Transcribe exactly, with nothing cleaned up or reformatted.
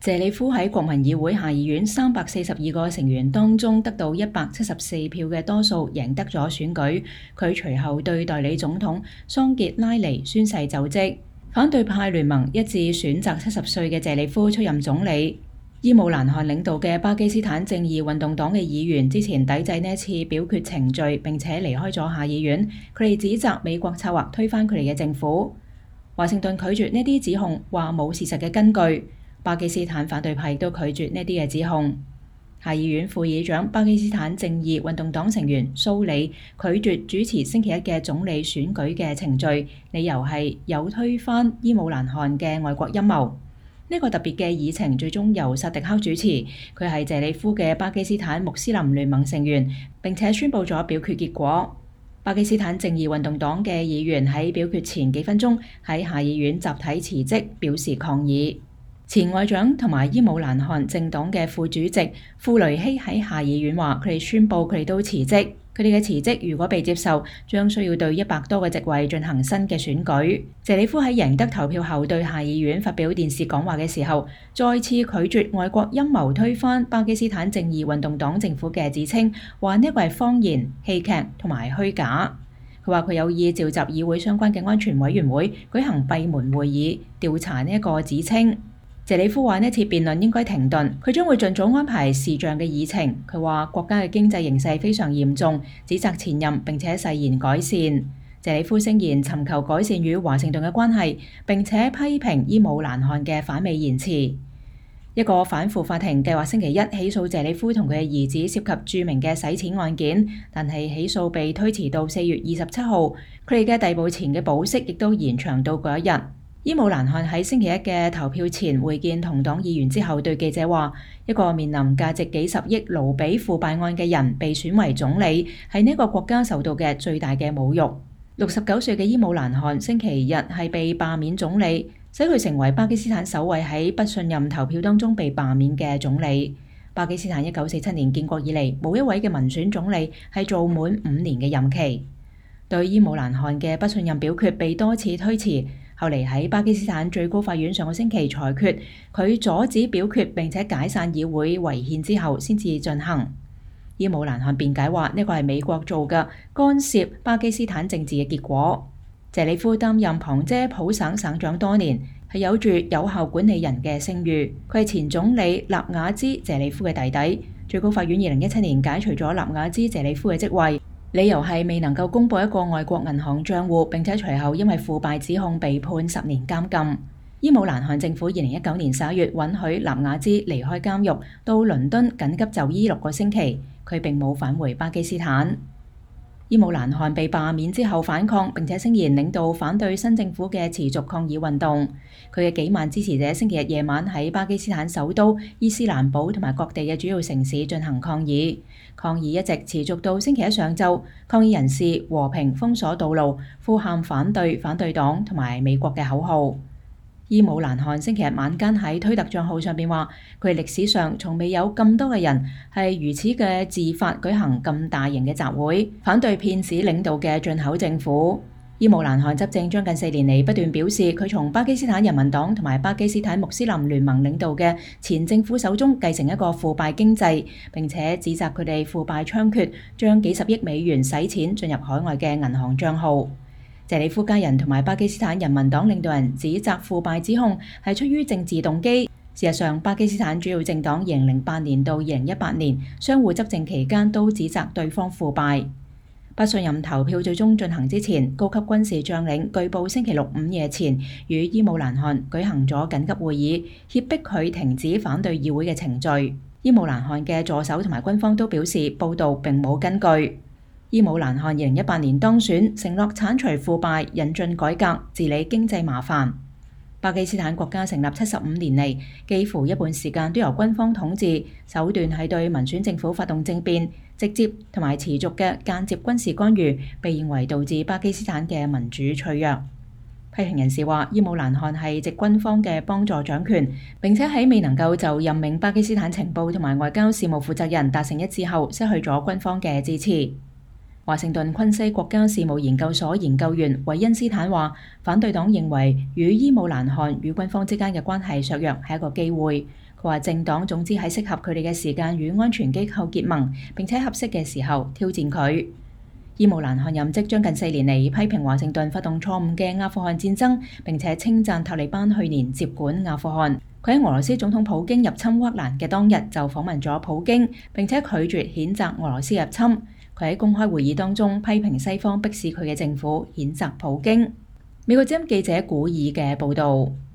謝里夫喺國民議會下議院三百四十二個成員當中得到一百七十四票嘅多數，贏得咗選舉。佢隨後對代理總統桑傑拉尼宣誓就職。反對派聯盟一致選擇七十歲嘅謝里夫出任總理。伊姆蘭汗領導嘅巴基斯坦正義運動黨嘅議員之前抵制呢一次表決程序，並且離開咗下議院。佢哋指責美國策劃推翻佢哋嘅政府。華盛頓拒絕呢啲指控，話冇事實嘅根據。巴基斯坦反對派亦都拒絕呢啲嘅指控。下議院副議長巴基斯坦正義運動黨成員蘇里拒絕主持星期一嘅總理選舉嘅程序，理由係有推翻伊姆蘭汗嘅外國陰謀。呢個特別嘅議程最終由薩迪克主持，佢係謝里夫嘅巴基斯坦穆斯林聯盟成員，並且宣布咗表決結果。巴基斯坦正義運動黨嘅議員喺表決前幾分鐘喺下議院集體辭職，表示抗議。前外長同埋伊姆蘭汗政黨嘅副主席庫雷希喺下議院話，佢哋宣布佢哋都辭職。佢哋嘅辭職如果被接受，將需要對一百多個席位進行新嘅選舉。謝里夫喺贏得投票後對下議院發表電視講話嘅時候，再次拒絕外國陰謀推翻巴基斯坦正義運動黨政府嘅指稱，話呢個係謊言、戲劇同埋虛假。佢話佢有意召集議會相關嘅安全委員會舉行閉門會議，調查呢一個指稱。謝里夫話呢次辯論應該停頓，佢將會盡早安排視像嘅議程。佢話國家嘅經濟形勢非常嚴重，指責前任並且誓言改善。謝里夫聲言尋求改善與華盛頓嘅關係，並且批評伊姆蘭汗嘅反美言辭。一個反腐法庭計劃星期一起訴謝里夫同佢嘅兒子涉及著名嘅洗錢案件，但係起訴被推遲到四月二十七號。佢哋嘅逮捕前嘅保釋亦都延長到嗰一日。伊姆蘭汗喺星期一嘅投票前會見同黨議員之後，對記者話：一個面臨價值幾十億盧比腐敗案嘅人被選為總理，係呢個國家受到嘅最大嘅侮辱。六十九歲嘅伊姆蘭汗星期日係被罷免總理，使佢成為巴基斯坦首位喺不信任投票當中被罷免嘅總理。巴基斯坦一九四七年建國以嚟，冇一位嘅民選總理係做滿五年嘅任期。對伊姆蘭汗嘅不信任表決被多次推遲。後嚟喺巴基斯坦最高法院上個星期裁決，佢阻止表決並且解散議會違憲之後先至進行。伊姆蘭汗辯解話呢個係美國做嘅干涉巴基斯坦政治嘅結果。謝里夫擔任旁遮普省省長多年，係有住有效管理人嘅聲譽。佢係前總理納瓦茲謝里夫嘅弟弟。最高法院二零一七年解除咗納瓦茲謝里夫嘅職位。理由係未能夠公佈一個外國銀行帳戶，並且隨後因為腐敗指控被判十年監禁。伊姆蘭汗政府二零一九年十一月允許納瓦茲離開監獄，到倫敦緊急就醫六個星期，佢並冇返回巴基斯坦。伊姆蘭汗被罷免之後反抗，並且聲言領導反對新政府嘅持續抗議運動。佢嘅幾萬支持者星期日夜晚喺巴基斯坦首都伊斯蘭堡同埋各地嘅主要城市進行抗議。抗議一直持續到星期一上晝，抗議人士和平封鎖道路，呼喊反對反對黨同埋美國嘅口號。伊姆蘭汗星期日晚間喺推特帳號上邊話：佢歷史上從未有咁多嘅人係如此嘅自發舉行咁大型嘅集會，反對騙子領導嘅進口政府。伊姆蘭汗執政將近四年嚟，不斷表示佢從巴基斯坦人民黨同埋巴基斯坦穆斯林聯盟領導嘅前政府手中繼承一個腐敗經濟，並且指責佢哋腐敗猖獗，將幾十億美元洗錢進入海外嘅銀行帳號。謝里夫家人同埋巴基斯坦人民黨領導人指責腐敗指控係出於政治動機。事實上，巴基斯坦主要政黨二零零八年到二零一八年相互執政期間都指責對方腐敗。不信任投票最終進行之前，高級軍事將領據報星期六午夜前與伊姆蘭汗舉行咗緊急會議，脅迫佢停止反對議會嘅程序。伊姆蘭汗嘅助手同埋軍方都表示報道並冇根據。伊姆蘭汗二零一八年當選，承諾剷除腐敗、引進改革、治理經濟麻煩。巴基斯坦國家成立七十五年嚟，幾乎一半時間都由軍方統治，手段係對民選政府發動政變，直接同埋持續嘅間接軍事干預，被認為導致巴基斯坦嘅民主脆弱。批評人士話，伊姆蘭汗係藉軍方嘅幫助掌權，並且喺未能夠就任命巴基斯坦情報同埋外交事務負責人達成一致後，失去咗軍方嘅支持。華盛頓昆西國家事務研究所研究員韋恩斯坦話，反對黨認為與伊姆蘭汗與軍方之間嘅關係削弱係一個機會。 佢話政黨總之喺適合佢哋嘅時間與安全機構結盟，並且合適嘅時候挑戰佢。伊姆蘭汗任職將近四年嚟，批評華盛頓發動錯誤嘅阿富汗戰爭，並且稱讚塔利班去年接管阿富汗。佢喺俄羅斯總統普京入侵烏克蘭嘅當日就訪問咗普京，並且拒絕譴責俄羅斯入侵。佢喺公開會議當中批評西方迫使佢嘅政府譴責普京。美國之音記者古爾嘅報導。